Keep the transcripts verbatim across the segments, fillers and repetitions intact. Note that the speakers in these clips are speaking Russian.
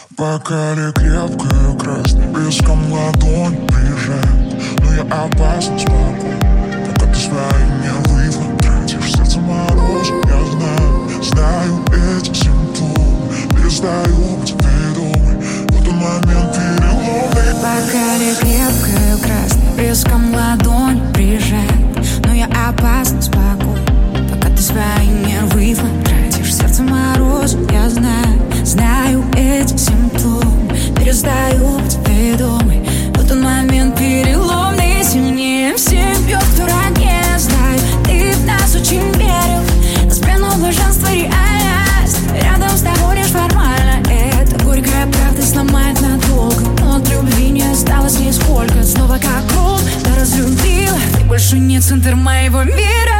Бокале крепкая красная, близком ладонь приезжает. Но я опасно спокоен, пока ты свои нервы тратишь. Сердце морозом, я знаю, знаю эти симптомы. Перестаю быть ведомой, в этот момент переломный. Бокале крепкая красная, близком ладонь приезжает. Но я опасно спокоен, пока ты свои нервы тратишь. Сердце морозом, я знаю, знаю эти симптомы. Перестаю быть ведомой, в этот момент переломный. Сильнее всех бьет в дураке, знаю, ты в нас очень верил. Нас плену блаженство реальность, рядом с тобой лишь формально. Это горькая правда сломает надолго, но от любви не осталось нисколько. Снова как гром, да разлюбила, ты больше не центр моего мира.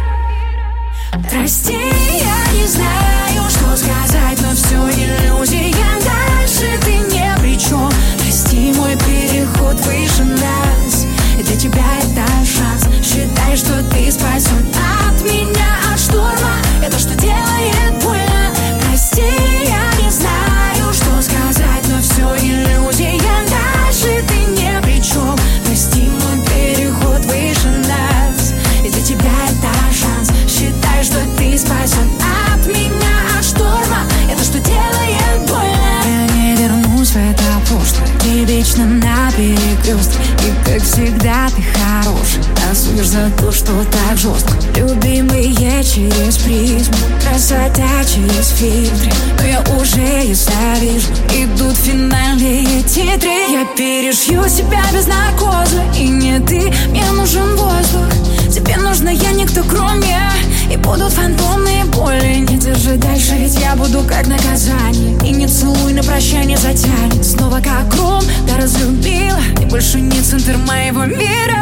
Прости, я не знаю, что сказать, но все иллюзия. Дальше ты не при чем. Прости, мой переход выше нас, и для тебя это шанс. Считай, что ты спасен от меня, от шторма. Это что делает больно. Прости, я не знаю, что сказать, но все иллюзия. Дальше ты не при чем. Прости, мой переход выше нас, и для тебя это шанс. Считай, что ты спасен от меня, от шторма. Это что делает больно. Я не вернусь в это прошлое, ты вечно на перекрестке. И как всегда ты хороший, осудишь за то, что так жестко. Любимые через призму, красота через фильтры. Но я уже ясно вижу, идут финальные титры. Я перешью себя без наркоза, и не ты, мне нужен воздух. Тебе нужна я, никто кроме. И будут фантомные боли. Не держи дальше, ведь я буду как наказание. И не целуй, на прощание затянет. Снова как гром, да разлюбила, ты больше не центр моего мира.